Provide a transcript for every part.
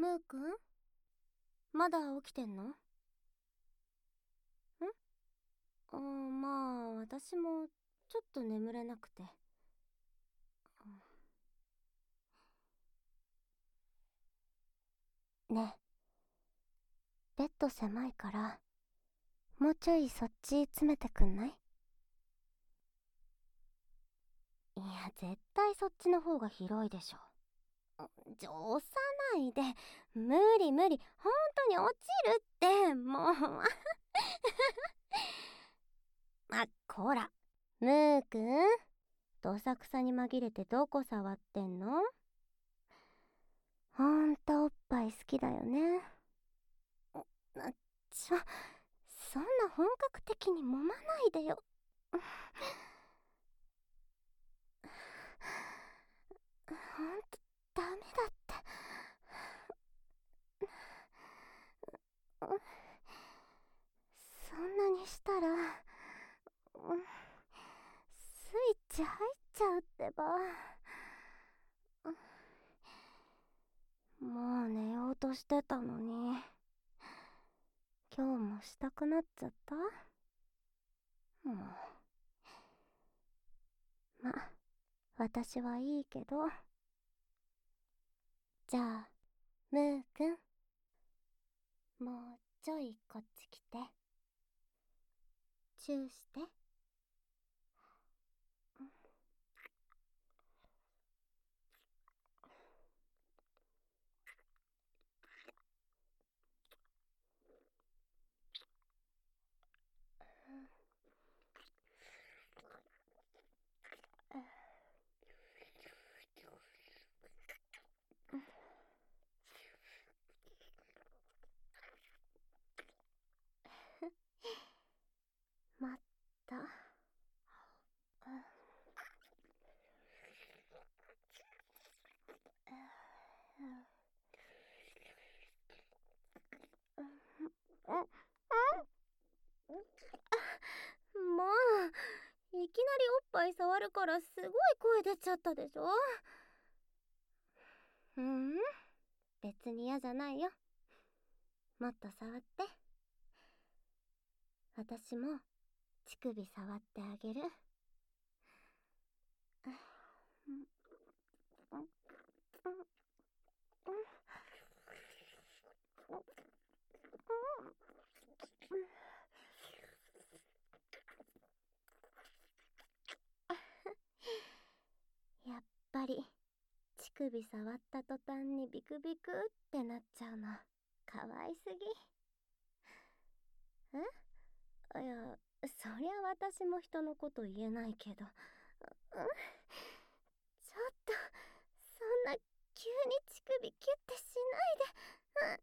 ムーくん、まだ起きてんの？まあ、私もちょっと眠れなくて。ねえ、ベッド狭いから、もうちょいそっち詰めてくんない？いや、絶対そっちの方が広いでしょ。押さないで。無理無理。本当に落ちるって、もう。こら。ムーくん、どさくさに紛れてどこ触ってんの？ほんとおっぱい好きだよね。そんな本格的に揉まないでよ。ほんとダメだって。そんなにしたら、スイッチ入っちゃうってば。もう寝ようとしてたのに、今日もしたくなっちゃった？もう。ま、私はいいけど。じゃあ、ムーくん、もうちょいこっち来て。チューして。まった。もう、いきなりおっぱい触るからすごい声出ちゃったでしょ。別に嫌じゃないよ。もっと触って。私も乳首触ってあげる。やっぱり乳首触った途端にビクビクってなっちゃうのかわいすぎ。いや、そりゃ私も人のこと言えないけど、ちょっとそんな急に乳首キュッてしない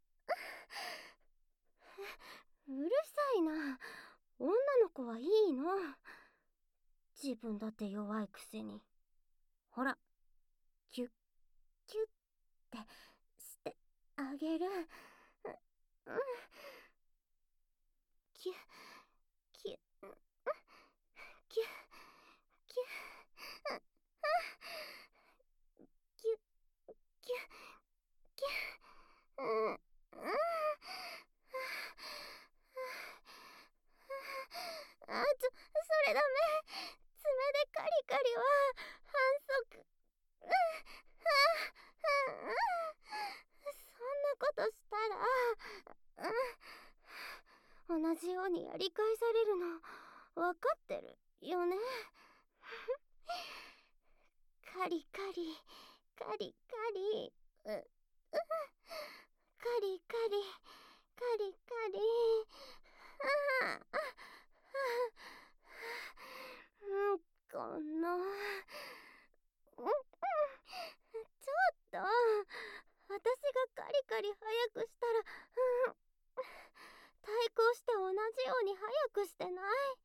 で。うるさいな。女の子はいいの。自分だって弱いくせに。ほら、キュッキュッってしてあげる。キュッキュッキュッキュッキュッキュッキュッ。それダメ。爪でカリカリは反則。そんなことしたら、同じようにやり返されるの分かってるよね。カリカリカリカリ、カリカリカリカリ。この、ちょっと、私がカリカリ早くしたら、対抗して同じように早くしてない？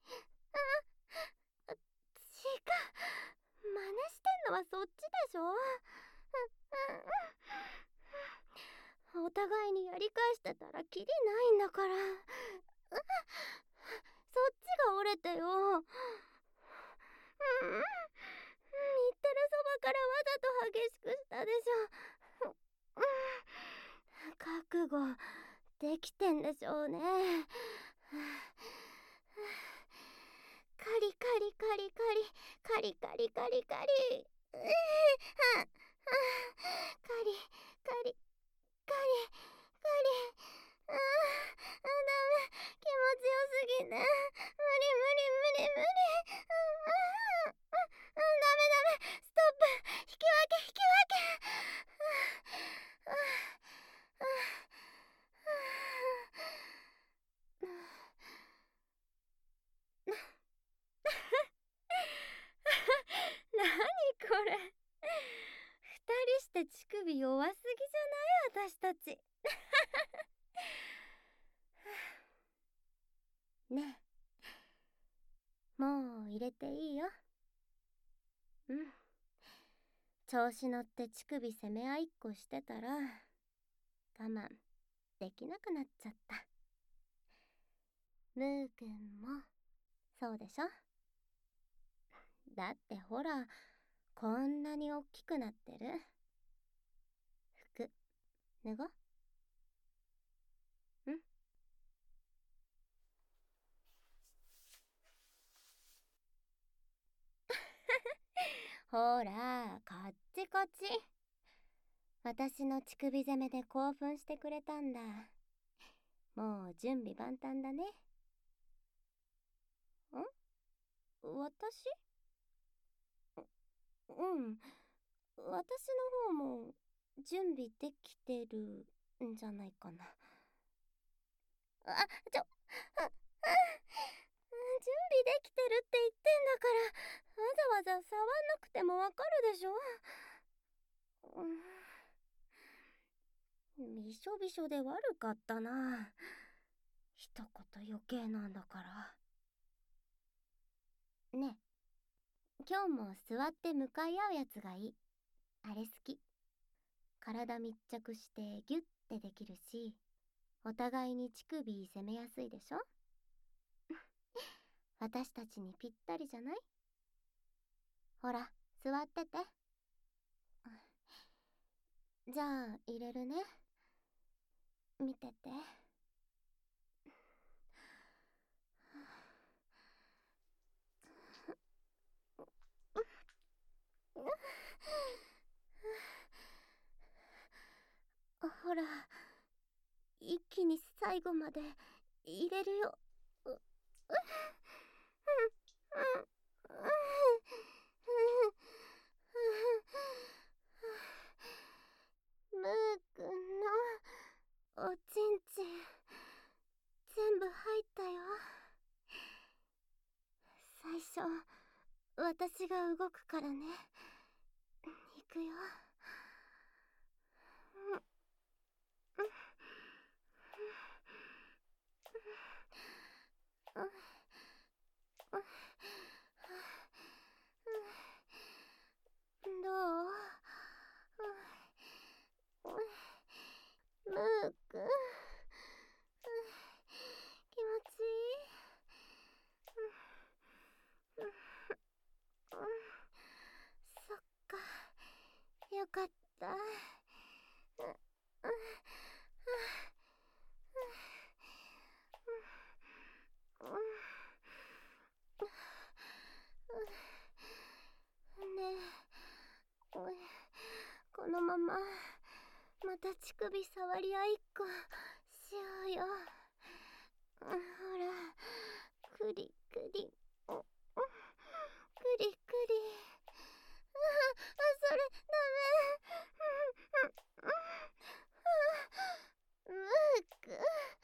違う。真似してんのはそっちでしょ。お互いにやり返してたらキリないんだから。そっちが折れてよ。言ってるそばからわざと激しくしたでしょ。 覚悟できてんでしょうね。カリカリカリカリカリカリカリカリカリカリカリカリダメ、気持ちよすぎて無理無理無理無理。ダメダメ、ストップ、引き分け引き分け。何これ、二人して乳首弱すぎじゃない？私たち。ねえ、もう入れていいよ。うん、調子乗って乳首攻め合いっこしてたら我慢できなくなっちゃった。ムーくんもそうでしょ？だってほら、こんなにおっきくなってる。服脱ごう。ん？ほら、こっちこっち。私の乳首攻めで興奮してくれたんだ。もう準備万端だね。私？うん。私の方も準備できてるんじゃないかな。準備できてるって言ってんだから、わざわざ触んなくてもわかるでしょ。びしょびしょで悪かったな。一言余計なんだから。ねえ、今日も座って向かい合うやつがいい。あれ好き。体密着してギュッてできるし、お互いに乳首攻めやすいでしょ。私たちにぴったりじゃない？ほら、座ってて。じゃあ入れるね。見てて。ほら、一気に最後まで入れるよ。ムーくんのおちんちん全部入ったよ。最初私が動くからね。いくよ。どう？ムーくん、気持ちいい？そっか、よかった。ねえ、このまままた乳首触り合いっこしようよ。ほら、クリクリ、クリクリ。それダメ。ムーク、乳首触る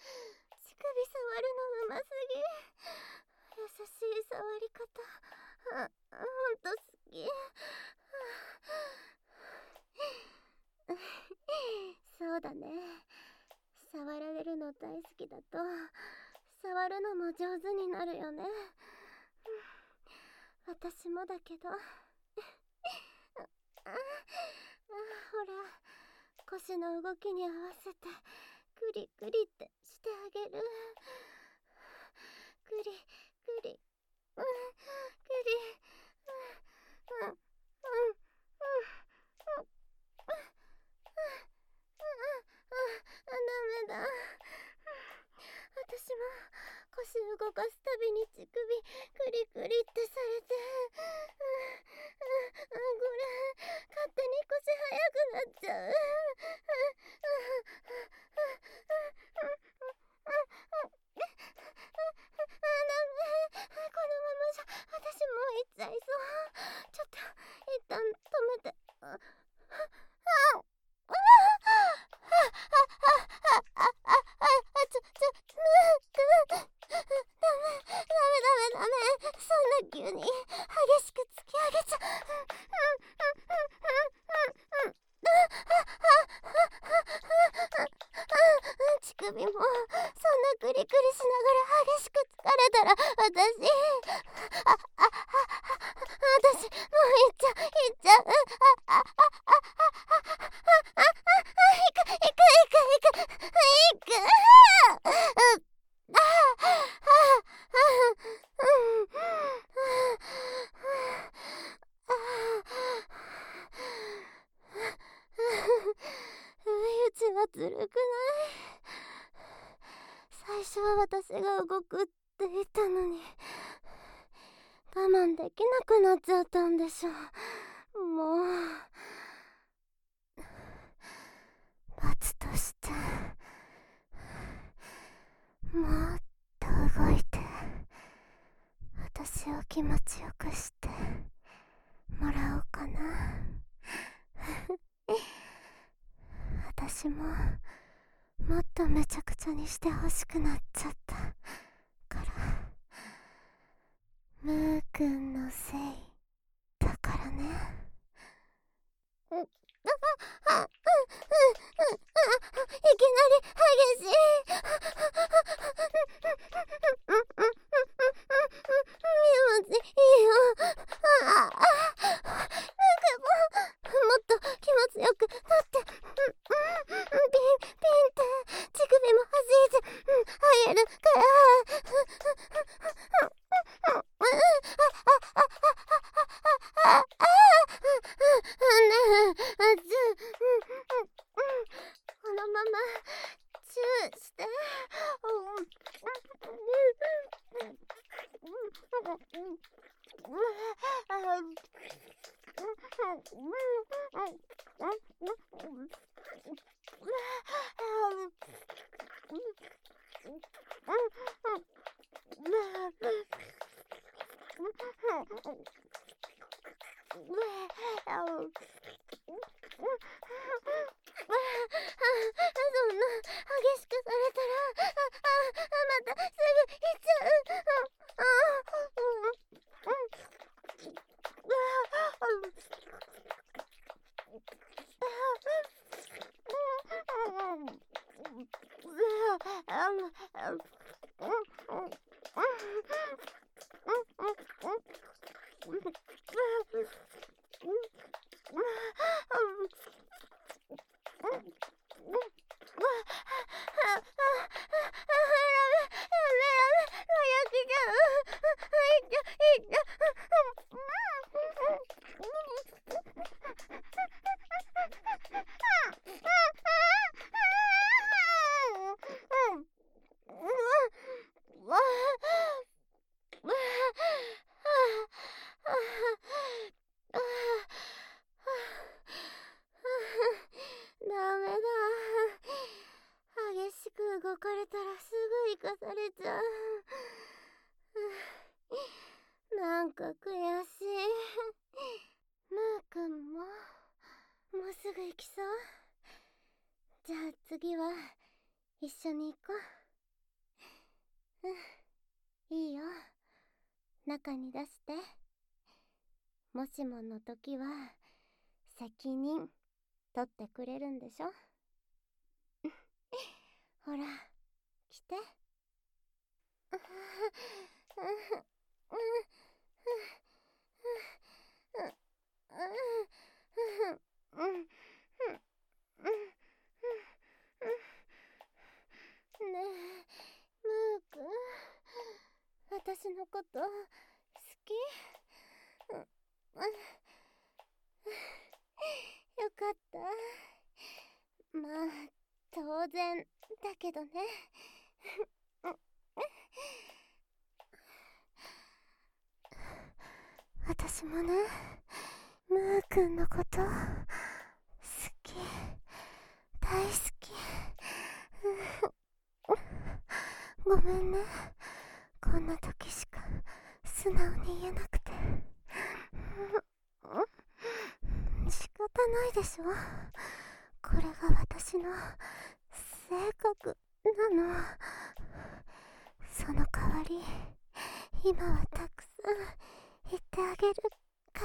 のうますぎ。優しい触り方、ほんと好き。そうだね。触られるの大好きだと触るのも上手になるよね。私もだけど。ほら、腰の動きに合わせてクリクリってしてあげる。クリクリ、クリ、 ずるくない？最初は私が動くって言ったのに、我慢できなくなっちゃったんでしょ。もう罰としてもっと動いて私を気持ちよくしてもらおうかな。私ももっとめちゃくちゃにしてほしくなっちゃったから、ムーくんのせいだからね。いきなり激しい。気持ちいいよ。なんかもっと気持ちよくなって、ピンって乳首も弾いて入るから。このままチューして。そんな激しくされたら、またすぐ行っちゃう。ダメだ。激しく動かれたらすぐ生かされちゃう。なんか悔しい。ムーくんももうすぐ行きそう？じゃあ次は一緒に行こう。いいよ、中に出して。もしもの時は責任取ってくれるんでしょ？ほら来て。ねえ、ムーくん、私のこと好き？よかった。まあ当然だけどね。私もね、ムーくんのこと好き、大好き。ごめんね、こんな時しか素直に言えなくて。仕方ないでしょ、これが私の性格なの。その代わり今はたくさん言ってあげるから。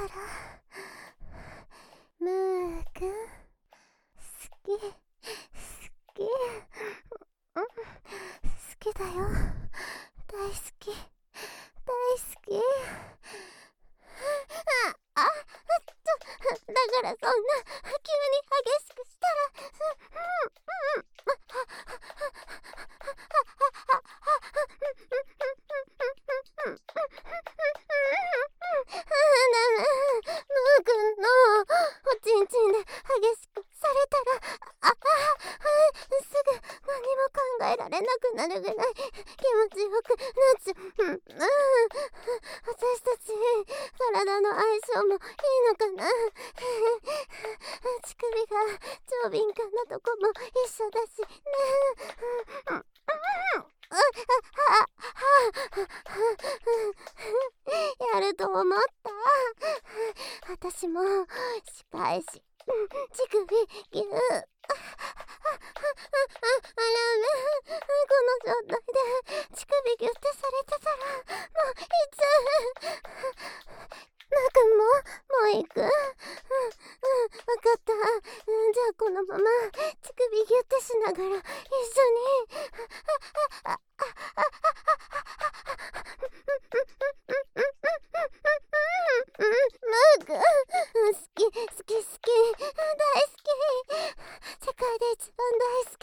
ムーくん、好き好き、好きだよ、大好き大好き。だからそんな急に激しくしたら。ムーくんのおちんちんで激しくされたら、 なるぐらい気持ちよくなっちゃう。私たち体の相性もいいのかな。乳首が超敏感なとこも一緒だしね。やると思った。私も仕返し乳首ぎゅー。あらね、この状態で乳首ギュってされてたらもういつなくんもう行く。わかった。じゃあこのまま乳首ギュってしながら一緒にムーク、好き好き好き、大好き、世界で一番大好き。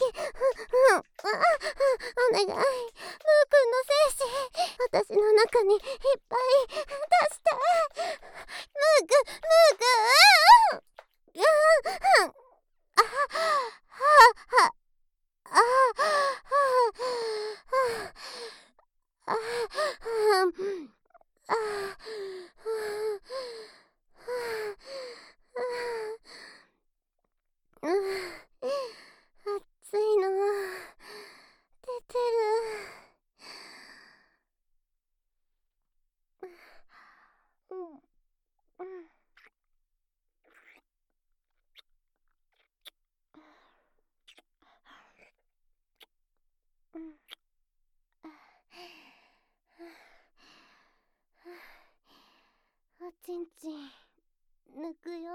お願い、ムーくんの精子私の中にいっぱい出して。ムークムーク、あはあ暑いの出てる。おちんちん抜くよ。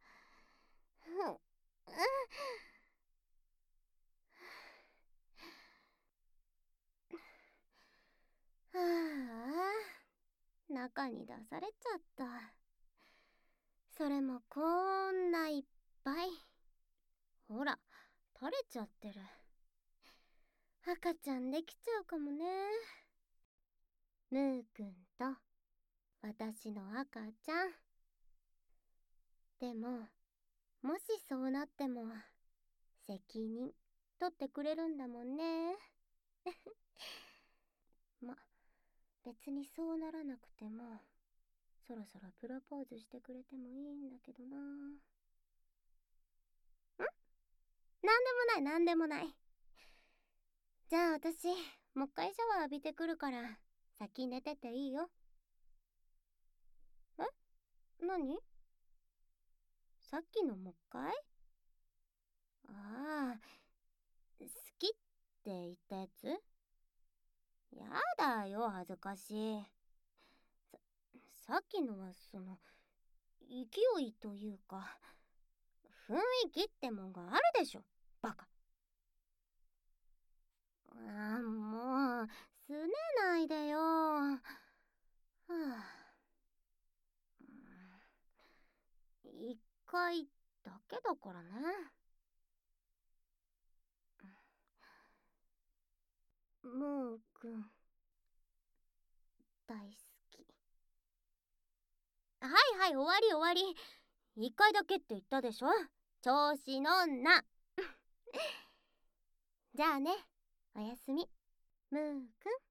はあ、中に出されちゃった。それもこんないっぱい。ほら、垂れちゃってる。赤ちゃんできちゃうかもね。ムーくんと私の赤ちゃん。でも、もしそうなっても責任取ってくれるんだもんね。ま、別にそうならなくてもそろそろプロポーズしてくれてもいいんだけどな。なんでもない。じゃあ私もう一回シャワー浴びてくるから先寝てていいよ。え？何？さっきのもう一回？ああ、好きって言ったやつ？やだよ、恥ずかしい。さっきのは勢いというか雰囲気ってもんがあるでしょ、バカ。もうすねないでよ。はあ、一回だけだからね。ムーくん大好き。はいはい、終わり終わり。一回だけって言ったでしょ、調子乗んな。じゃあね、おやすみムーくん。